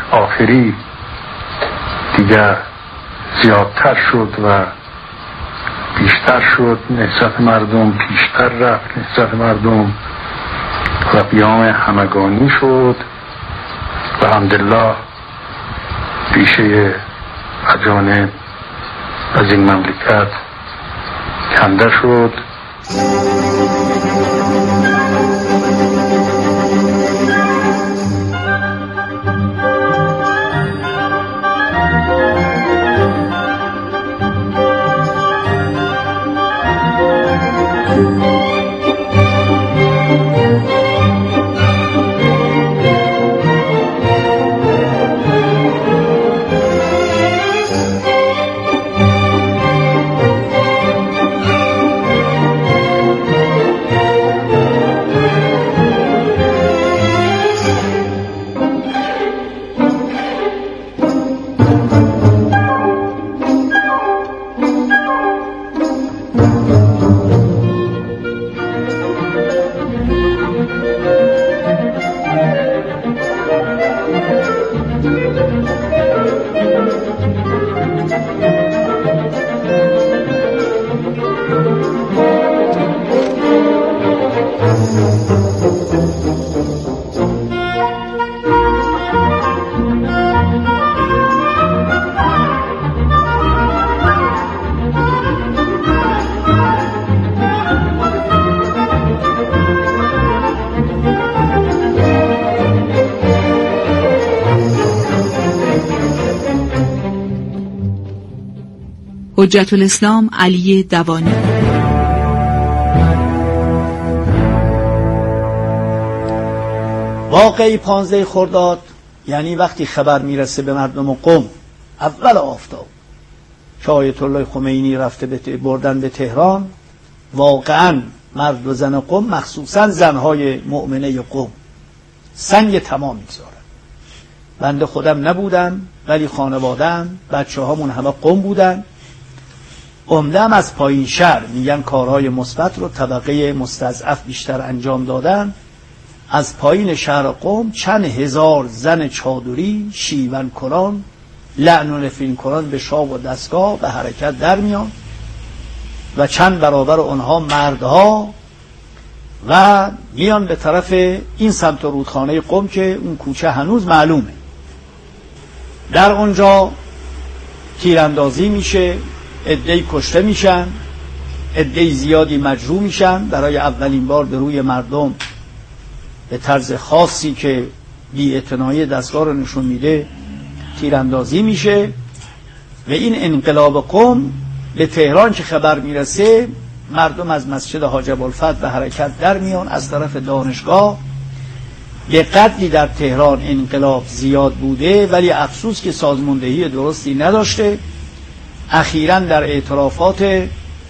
آخری دیگر زیادتر شد و بیشتر شد، نهضت مردم پیشتر رفت، نهضت مردم و قیام همگانی شد و الحمدلله ریشه اجانب از این مملکت کنده شد. حجت الاسلام علی دوانی. واقعی 15 خرداد یعنی وقتی خبر میرسه به مردم قم، اول آفتاب که آیت الله خمینی رفته بردن به تهران، واقعا مرد و زن قم، مخصوصا زنهای مؤمنه قم، سنگ تمام میگذارن. بنده خودم نبودم ولی خانواده‌ام، بچه هامون همه قم بودن. عمده‌ام از پایین شهر، میگن کارهای مثبت رو طبقه مستضعف بیشتر انجام دادن. از پایین شهر قم چند هزار زن چادری شیون کنان، لعن و نفرین کنان به شاه و دستگاه به حرکت در میان و چند برابر اونها مردها و میان به طرف این سمت رودخانه قم که اون کوچه هنوز معلومه. در اونجا تیراندازی میشه، عده‌ای کشته میشن، عده‌ای زیادی مجروح میشن. برای اولین بار به روی مردم به طرز خاصی که بی‌اعتنایی دستگاه رو نشون میده تیراندازی میشه و این انقلاب قم به تهران که خبر میرسه، مردم از مسجد حاج ابوالفتح به حرکت در میان از طرف دانشگاه. به قدری در تهران انقلاب زیاد بوده ولی افسوس که سازماندهی درستی نداشته. اخیراً در اعترافات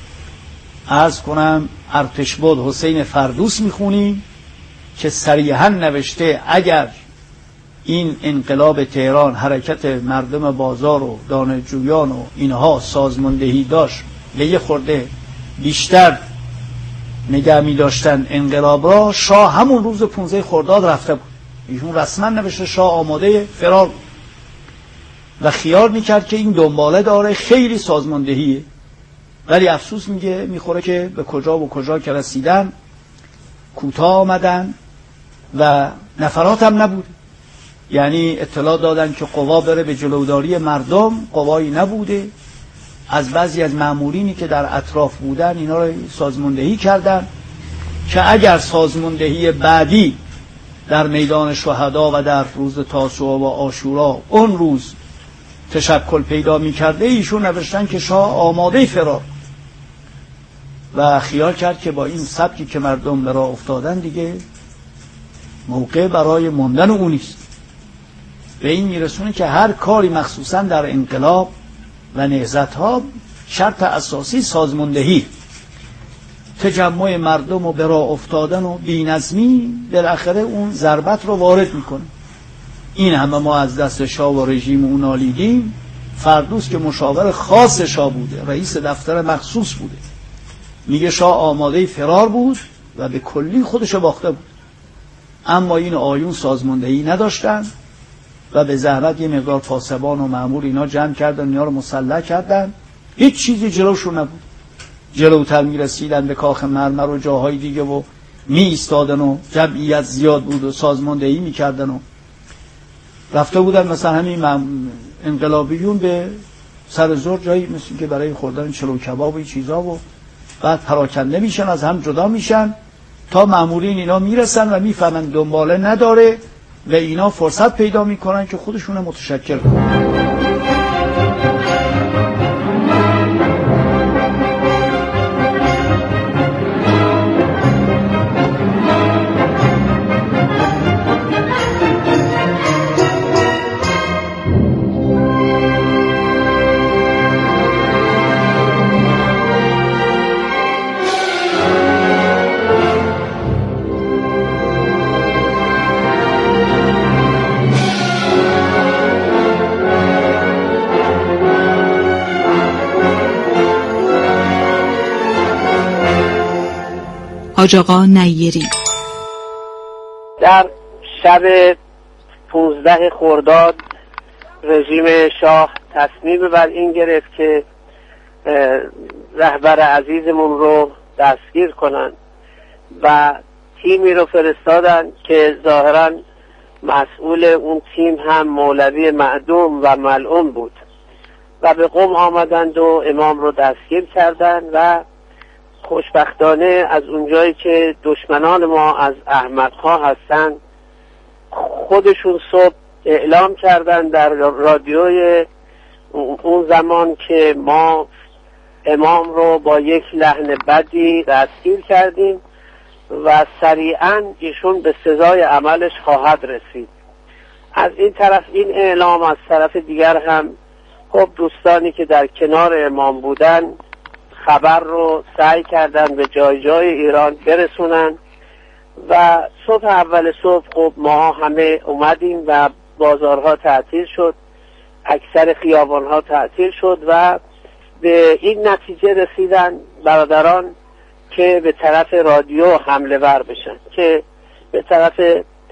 عرض کنم ارتشبد حسین فردوس میخونیم که صریحاً نوشته اگر این انقلاب تهران حرکت مردم بازار و دانشجویان و اینها سازماندهی داشت به یه خورده بیشتر نگه می داشتن انقلاب را، شاه همون روز 15 خرداد رفته بود. ایشون رسما نوشته شاه آماده فرار بود و خیال میکرد که این دنباله داره خیلی سازماندهیه، ولی افسوس میخوره که به کجا و کجا که رسیدن کوتاه آمدن و نفرات هم نبود. یعنی اطلاع دادن که قوا بره به جلوداری مردم، قوایی نبوده. از بعضی از مامورینی که در اطراف بودن اینا رو سازماندهی کردن که اگر سازماندهی بعدی در میدان شهدا و در روز تاسوعا و عاشورا اون روز تشکل پیدا می‌کرده، ایشون نوشتن که شاه آماده فرار و خیال کرد که با این سبکی که مردم به راه افتادن دیگه موقع برای ماندن اون نیست. به این میرسونه که هر کاری مخصوصا در انقلاب و نهضت‌ها شرط اساسی سازماندهی، تجمع مردم و به راه افتادن و بی‌نظمی بالاخره اون ضربت رو وارد میکنه. این همه ما از دست شاه و رژیم اون نالیدیم. فردوس که مشاور خاص شاه بوده، رئیس دفتر مخصوص بوده، میگه شاه آماده فرار بود و به کلی خودش باخته بود. اما این آیون سازماندهی نداشتن و به زحمت یه مقدار پاسبان و مأمور اینا جمع کردن، اینا رو مسلح کردن. هیچ چیزی جلوشون نبود. جلوتر میرسیدن به کاخ مرمر و جاهای دیگه و می ایستادن و جمعیت زیاد بود و سازماندهی میکردن و رفته بودن مثلا همین انقلابیون به سر زور جایی مثل که برای خوردن چلو کباب و چیزا و بعد پراکنده میشن، از هم جدا میشن تا مامورین اینا میرسن و میفهمن دنباله نداره و اینا فرصت پیدا میکنن که خودشون متشکل کنن. حاج آقا نیری در شب 15 خرداد رژیم شاه تصمیم بر این گرفت که رهبر عزیزمون رو دستگیر کنن و تیمی رو فرستادن که ظاهرا مسئول اون تیم هم مولوی معدوم و ملعون بود و به قم آمدند و امام رو دستگیر کردند و خوشبختانه از اونجایی که دشمنان ما از احمق‌ها هستن خودشون صبح اعلام کردن در رادیوی اون زمان که ما امام رو با یک لحن بدی دستگیر کردیم و سریعا ایشون به سزای عملش خواهد رسید. از این طرف این اعلام، از طرف دیگر هم خب دوستانی که در کنار امام بودن خبر رو سعی کردن به جای جای ایران برسونن و صبح اول صبح خب ما همه اومدیم و بازارها تعطیل شد، اکثر خیابانها تعطیل شد و به این نتیجه رسیدن برادران که به طرف رادیو حمله ور بشن، که به طرف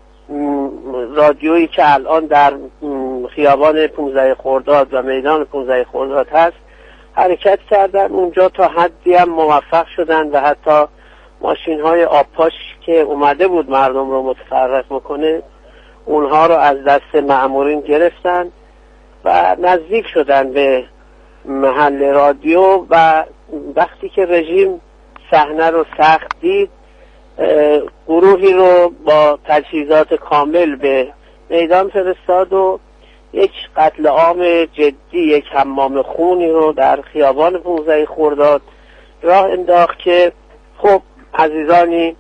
رادیویی که الان در خیابان 15 خرداد و میدان 15 خرداد هست حرکت کردن. اونجا تا حدی هم موفق شدن و حتی ماشین های آبپاش که اومده بود مردم رو متفرق بکنه اونها رو از دست مأمورین گرفتن و نزدیک شدن به محل رادیو و وقتی که رژیم صحنه رو سخت دید گروهی رو با تجهیزات کامل به میدان فرستاد و یک قتل عام جدی، یک حمام خونی رو در خیابان 15 خرداد راه انداخت که خب عزیزانی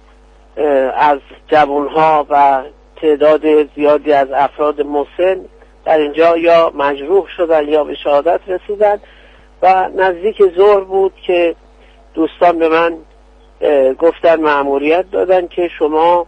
از جوانها و تعداد زیادی از افراد مسن در اینجا یا مجروح شدن یا به شهادت رسیدن و نزدیک ظهر بود که دوستان به من گفتن مأموریت دادن که شما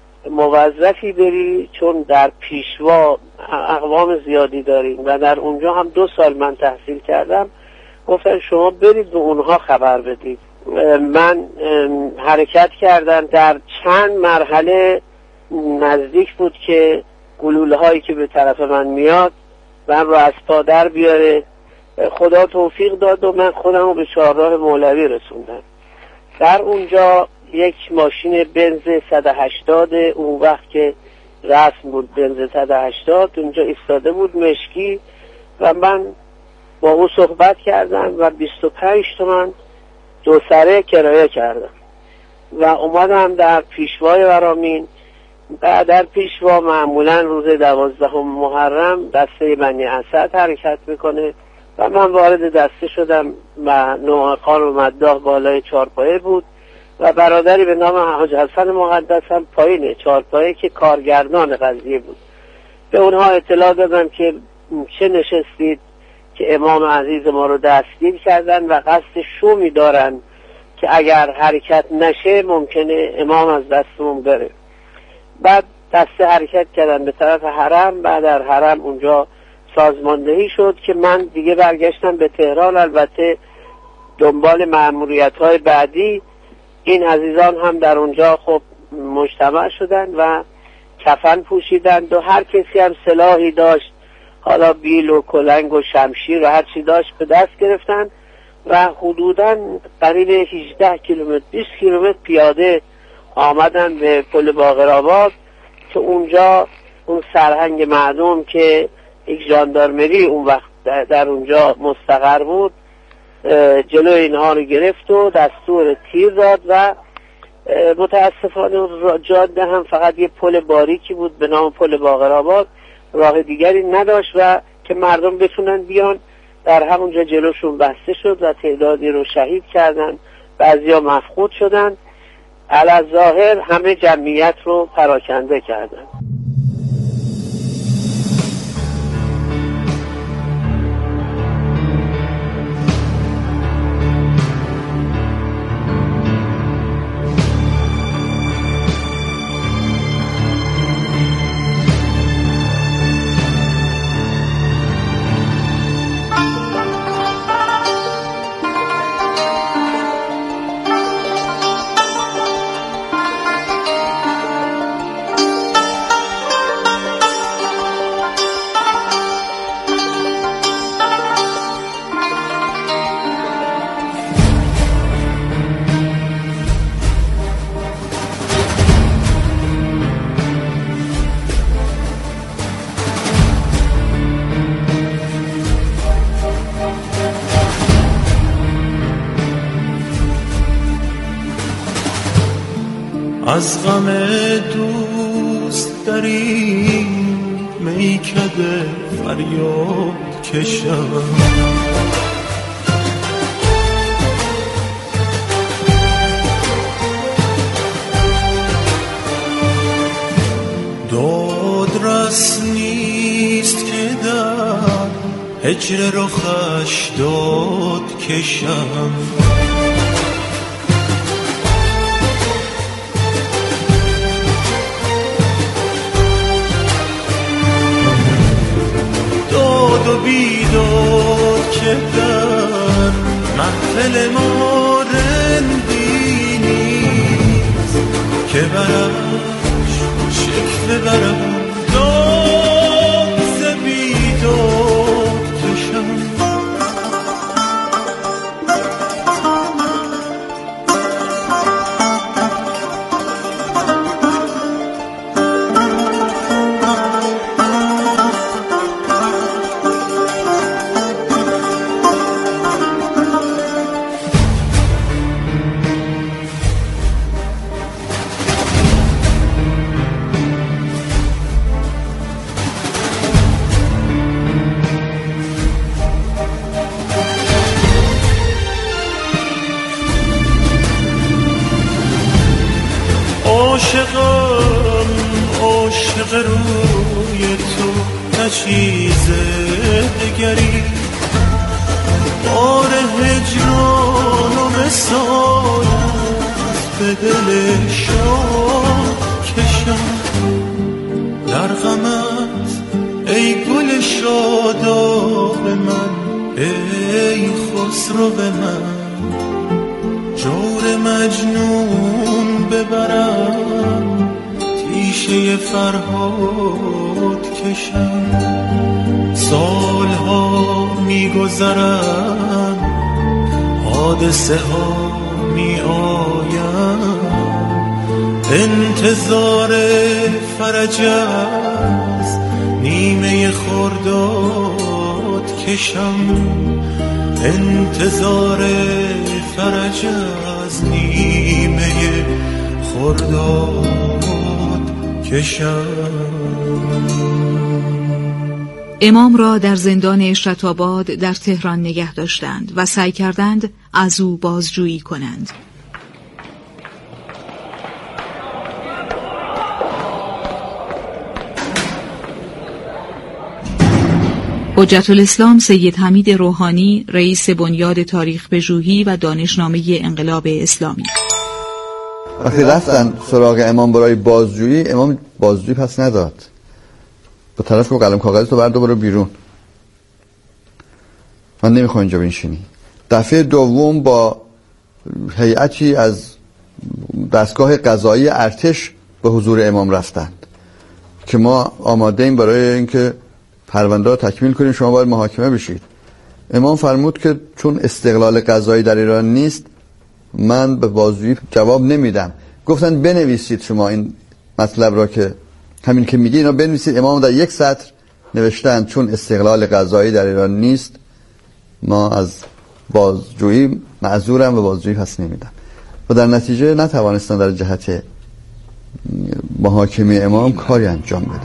موظفی بری، چون در پیشوا اقوام زیادی داریم و در اونجا هم 2 سال من تحصیل کردم، گفتن شما برید به اونها خبر بدید. من حرکت کردم، در چند مرحله نزدیک بود که گلوله هایی که به طرف من میاد من رو از پا در بیاره. خدا توفیق داد و من خودم رو به چهارراه مولوی رسوندم. در اونجا یک ماشین بنز 180 اون وقت که رسم بود بنز 180 اونجا ایستاده بود مشکی و من با او صحبت کردم و 25 تومن 2 سره کرایه کردم و اومدم در پیشوای ورامین. در پیشوا معمولا روز 12 محرم دسته بنی اسد حرکت میکنه و من وارد دسته شدم و نوحقان و مداح بالای چارپایه بود و برادری به نام حاج حسن مقدس هم پایین چارپایه که کارگردان قضیه بود. به اونها اطلاع دادم که چه نشستید که امام عزیز ما رو دستگیر کردن و قصد شومی دارن که اگر حرکت نشه ممکنه امام از دستمون بره. بعد دسته حرکت کردن به طرف حرم. بعد در حرم اونجا سازماندهی شد که من دیگه برگشتم به تهران. البته دنبال مأموریت‌های بعدی این عزیزان هم در اونجا خب مجتمع شدن و کفن پوشیدند و هر کسی هم سلاحی داشت، حالا بیل و کلنگ و شمشیر و هر چی داشت به دست گرفتن و حدوداً قریب 18 کیلومتر 20 کیلومتر پیاده آمدن به پل باقرآباد که اونجا اون سرهنگ معدوم که یک ژاندارمری اون وقت در اونجا مستقر بود جلو اینها رو گرفت و دستور تیر داد و متاسفانه جاده هم فقط یه پل باریکی بود به نام پل باقرآباد، راه دیگری نداشت و که مردم بتونن بیان. در همونجا جلوشون بسته شد و تعدادی رو شهید کردن، بعضیا مفقود شدن. علی‌الظاهر همه جمعیت رو پراکنده کردن. از غم دوست در این میکده فریاد کشم، دادرس نیست که در هجر رخش داد کشم. و بیداد که در محفل ما رندی نیست که برش شکوه برم داد ز بیداد کشم. عاشق روی تو نه چیز دگری، بار هجران و وصال به دل شاد کشم. در غمت ای گل شاداب من، ای خسرو به من جور مجنون ببرم، تیشه فرهاد کشم. سالها میگذرم، حادثه ها می آیم، انتظار فرج از نیمه خرداد کشم. انتظار فرج از نیمه خرداد کشم. امام را در زندان اشرت‌آباد در تهران نگه داشتند و سعی کردند از او بازجویی کنند. حجت الاسلام سید حمید روحانی، رئیس بنیاد تاریخ پژوهی و دانشنامه انقلاب اسلامی. وقتی رفتن سراغ امام برای بازجویی، امام بازجویی پس نداد، با طرف که قلم کاغذ تو بردار برو بیرون، من نمیخوام اینجا بنشینی. دفعه دوم با هیئتی از دستگاه قضایی ارتش به حضور امام رفتند که ما آماده ایم برای اینکه پرونده رو تکمیل کنیم، شما باید محاکمه بشید. امام فرمود که چون استقلال قضایی در ایران نیست من به بازجویی جواب نمیدم. گفتن بنویسید شما این مطلب را که همین که میگی اینا بنویسید. امام در یک سطر نوشتن چون استقلال قضایی در ایران نیست ما از بازجویی معذورم و بازجویی پس نمیدم. و در نتیجه نتوانستن در جهت محاکمه امام کاری انجام بدن.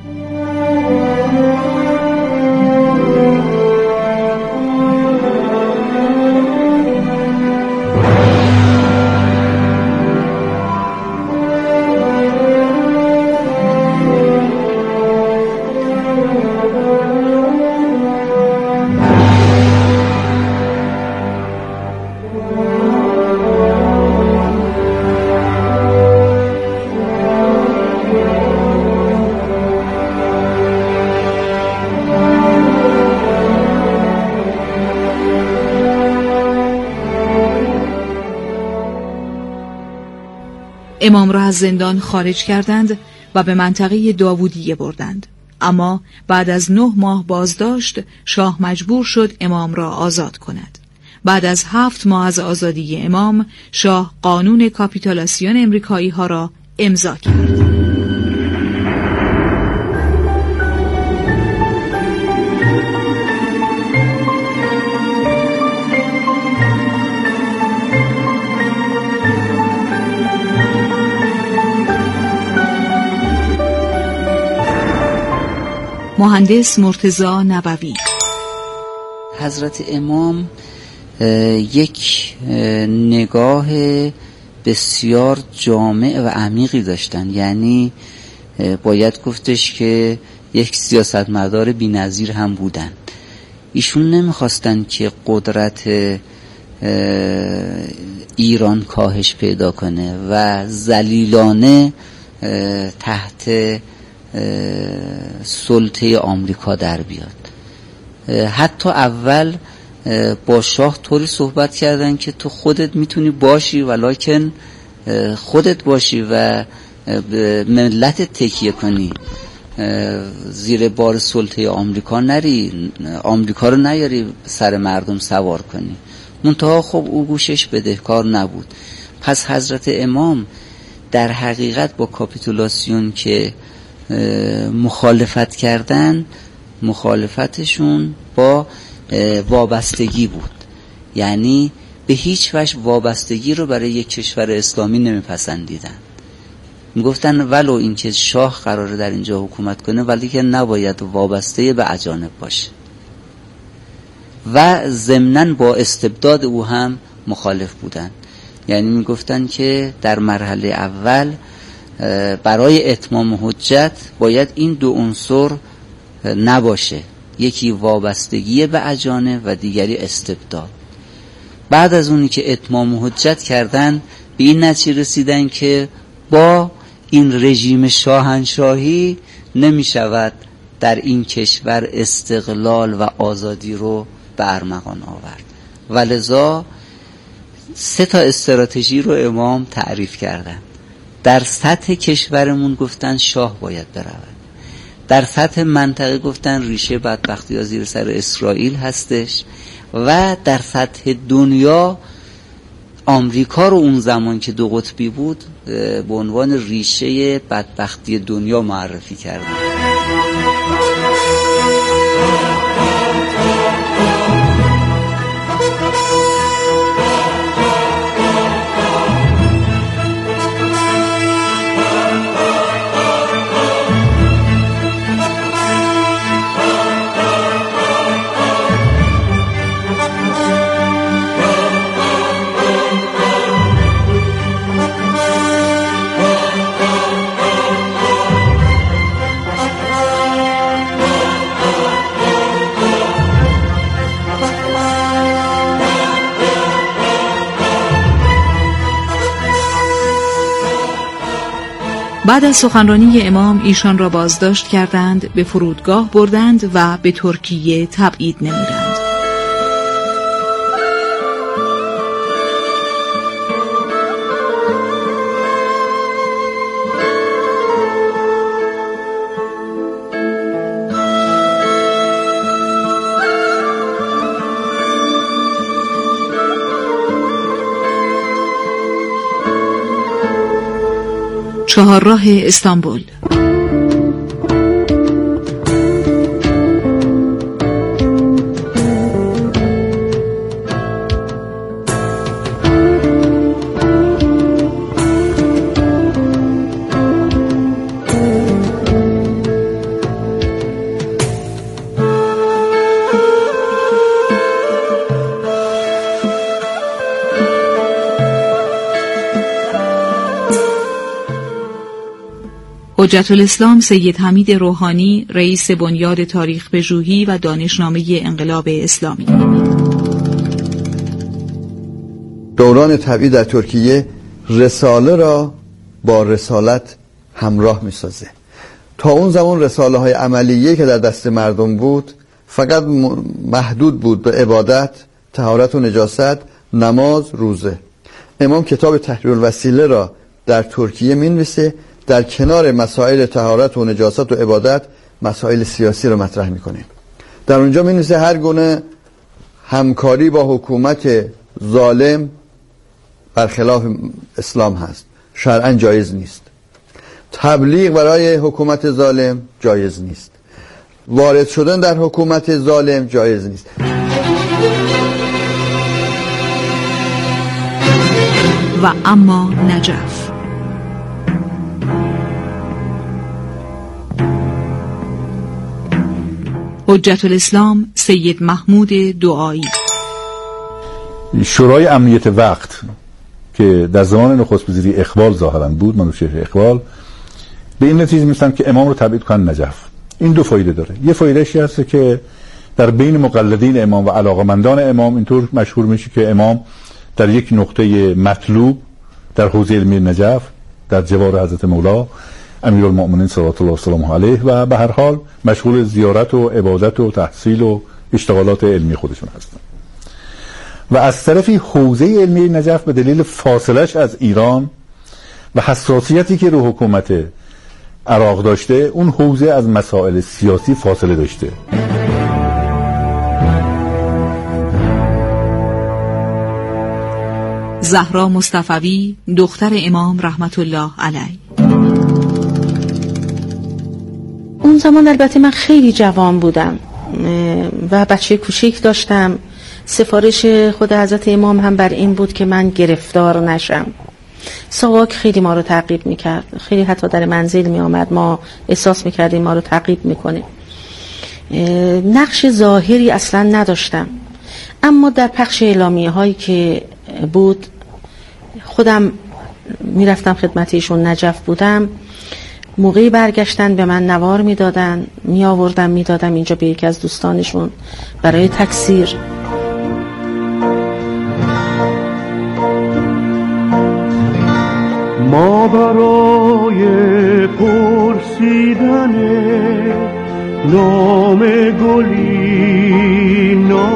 امام را از زندان خارج کردند و به منطقه داوودیه بردند. اما بعد از 9 ماه بازداشت شاه مجبور شد امام را آزاد کند. بعد از 7 ماه از آزادی امام شاه قانون کاپیتولاسیون امریکایی ها را امضا کرد. مهندس مرتضی نبوی. حضرت امام یک نگاه بسیار جامع و عمیقی داشتن، یعنی باید گفتش که یک سیاستمدار بی‌نظیر هم بودن. ایشون نمیخواستن که قدرت ایران کاهش پیدا کنه و ذلیلانه تحت سلطه آمریکا در بیاد. حتی اول با شاه طوری صحبت کردن که تو خودت میتونی باشی ولکن خودت باشی و ملت تکیه کنی، زیر بار سلطه آمریکا نری، آمریکا رو نیاری سر مردم سوار کنی. منتها خب او گوشش بدهکار نبود. پس حضرت امام در حقیقت با کاپیتولاسیون که مخالفت کردن، مخالفتشون با وابستگی بود، یعنی به هیچ وجه وابستگی رو برای یک کشور اسلامی نمیپسندیدن. میگفتن ولو اینکه شاه قراره در اینجا حکومت کنه ولی که نباید وابسته به اجانب باشه و ضمناً با استبداد او هم مخالف بودن. یعنی میگفتن که در مرحله اول برای اتمام حجت باید این 2 عنصر نباشه، یکی وابستگی به اجانب و دیگری استبداد. بعد از اونی که اتمام حجت کردن به این نتیجه رسیدن که با این رژیم شاهنشاهی نمی شود در این کشور استقلال و آزادی رو به ارمغان آورد و لذا 3 استراتژی رو امام تعریف کردن. در سطح کشورمون گفتن شاه باید برود، در سطح منطقه گفتن ریشه بدبختی ها زیر سر اسرائیل هستش و در سطح دنیا آمریکا رو اون زمان که 2 قطبی بود به عنوان ریشه بدبختی دنیا معرفی کردن. بعد از سخنرانی امام ایشان را بازداشت کردند، به فرودگاه بردند و به ترکیه تبعید نمودند. چهارراه استانبول. حجت الاسلام سید حمید روحانی، رئیس بنیاد تاریخ پژوهی و دانشنامه انقلاب اسلامی. دوران تبعید در ترکیه رساله را با رسالت همراه می سازه. تا اون زمان رساله های عملیه که در دست مردم بود فقط محدود بود به عبادت، طهارت و نجاست، نماز، روزه. امام کتاب تحریر الوسیله را در ترکیه می نویسه، در کنار مسائل طهارت و نجاست و عبادت مسائل سیاسی رو مطرح میکنه. در اونجا می‌نویسه هر گونه همکاری با حکومت ظالم برخلاف اسلام هست، شرعاً جایز نیست. تبلیغ برای حکومت ظالم جایز نیست. وارد شدن در حکومت ظالم جایز نیست. و اما نجف. حجت الاسلام سید محمود دعایی. شورای امنیت وقت که در زمان نخست وزیری اقبال ظاهرا بود، منوچهر اقبال، به این نتیجه میرسن که امام رو تبعید کنن نجف. این دو فایده داره. یه فایدهش هست که در بین مقلدین امام و علاقمندان امام اینطور مشهور میشه که امام در یک نقطه مطلوب در حوزه علمی نجف در جوار حضرت مولا امیرالمؤمنین صلوات الله وسلامه علیه و به هر حال مشغول زیارت و عبادت و تحصیل و اشتغالات علمی خودشون هستن. و از طرفی حوزه علمی نجف به دلیل فاصلش از ایران و حساسیتی که رو حکومت عراق داشته، اون حوزه از مسائل سیاسی فاصله داشته. زهرا مصطفوی، دختر امام رحمت الله علیه. اون زمان البته من خیلی جوان بودم و بچه کوچیک داشتم. سفارش خود حضرت امام هم بر این بود که من گرفتار نشم. ساواک خیلی ما رو تعقیب میکرد، خیلی حتی در منزل میآمد، ما احساس میکردیم ما رو تعقیب میکنه. نقش ظاهری اصلا نداشتم، اما در پخش اعلامیه هایی که بود خودم میرفتم خدمت ایشون نجف بودم. موقعی برگشتن به من نوار میدادن، می آوردم میدادم اینجا به یکی از دوستانشون برای تکثیر. ما برای پرسیدن نام گلی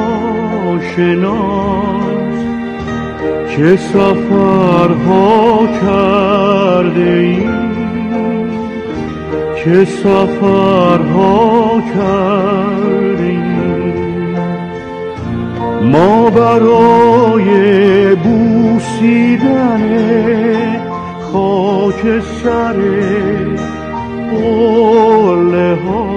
ناشناس چه سفرها کرده ایم، چه سفرها کرده ایم. ما برای بوسیدن خاک سر قله ها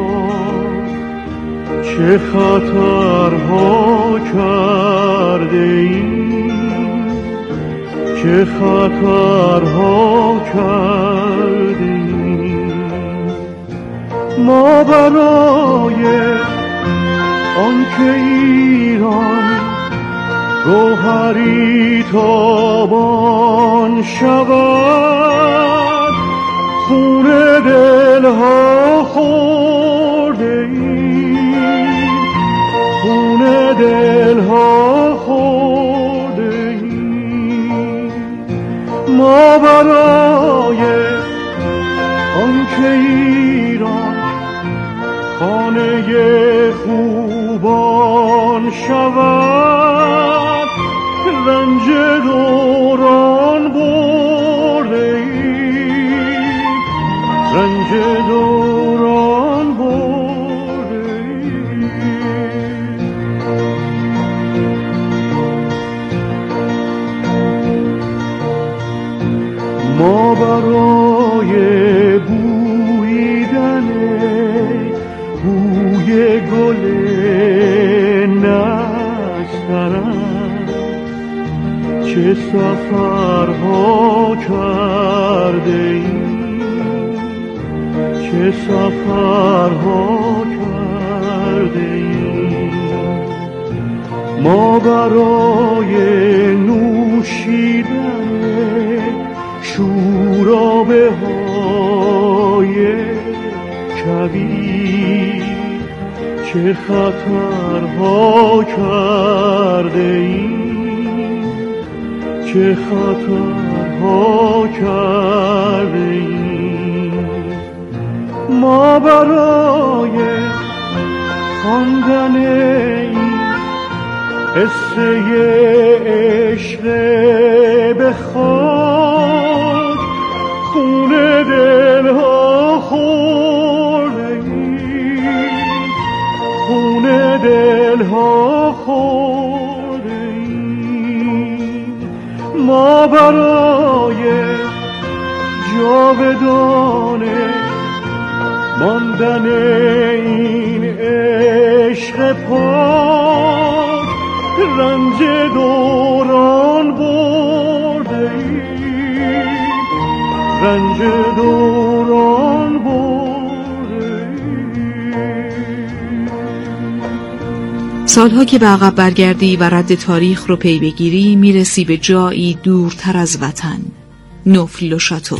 چه خطرها کرده ایم، چه خطرها کرده ایم. ما برای آنکه ایران گوهری تابان شود خون دلها خورده ایم، خون دلها خورده ایم. ما برای آنکه ایران خانه خوبان شود رنج دوران برده ایم، رنج دوران برده ایم. ما برای گل نسترن چه سفرها کرده ایم، چه سفرها کرده ایم. ما برای نوشیدن شورابه های کبیر چه خطرها کرده ایم، چه خطرها کرده ایم. ما برای خواندن این قصه عشق به خاک خون دلها خورده ایم، خون دلها خورده ایم. ما برای جاودانه ماندن این عشق پاک رنج دوران برده ایم، رنج دوران برده ایم. سالها که به عقب برگردی و رد تاریخ رو پی بگیری میرسی به جایی دورتر از وطن، نوفل و شاتو.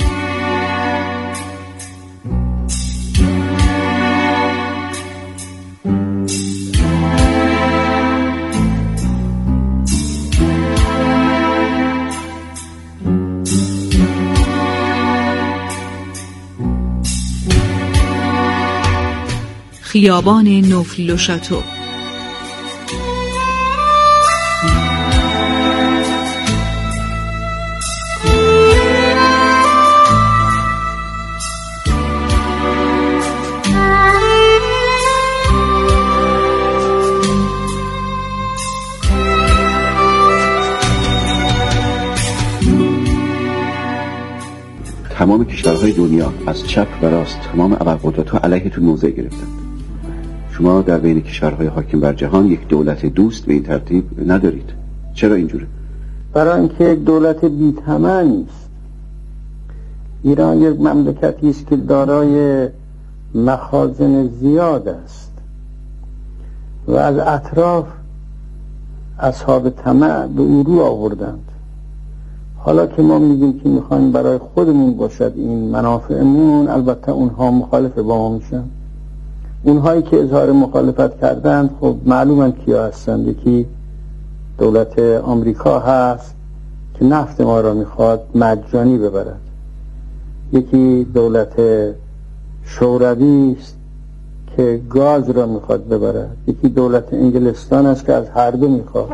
خیابان نوفل و شاتو. تمام کشورهای دنیا از چپ و راست تمام ابرقدرت‌ها علیهتون موضع گرفتند. شما در بین کشورهای حاکم بر جهان یک دولت دوست به این ترتیب ندارید. چرا اینجوره؟ برای اینکه یک دولت بی‌طمع نیست. ایران یک مملکتی است که دارای مخازن زیاد است و از اطراف اصحاب طمع به او رو آوردند. حالا که ما میگیم که میخوایم برای خودمون باشد این منافعمون، البته اونها مخالف با ما میشن. اونهایی که اظهار مخالفت کردند خب معلومن کیا هستند. یکی دولت آمریکا هست که نفت ما را میخواد مجانی ببرد، یکی دولت شوروی است که گاز را میخواد ببرد، یکی دولت انگلستان است که از هر دو میخواد.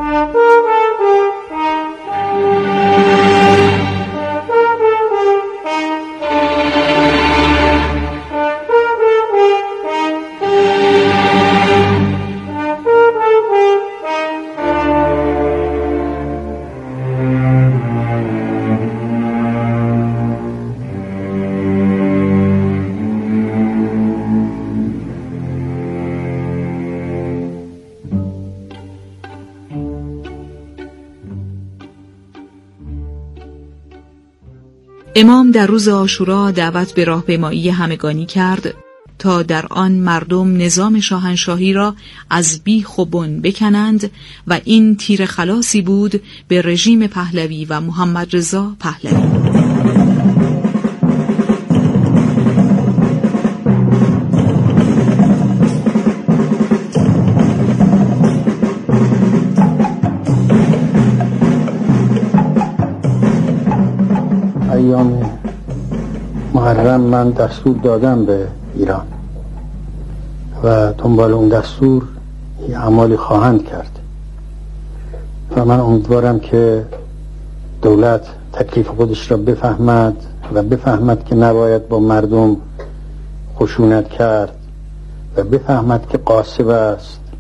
امام در روز عاشورا دعوت به راهپیمایی همگانی کرد تا در آن مردم نظام شاهنشاهی را از بیخ و بن بکنند و این تیر خلاصی بود به رژیم پهلوی و محمد رضا پهلوی. ایام محرم من دستور دادم به ایران و دنبال اون دستور یه اعمالی خواهند کرد و من امیدوارم که دولت تکلیف خودش را بفهمد و بفهمد که نباید با مردم خشونت کرد و بفهمد که قاصب است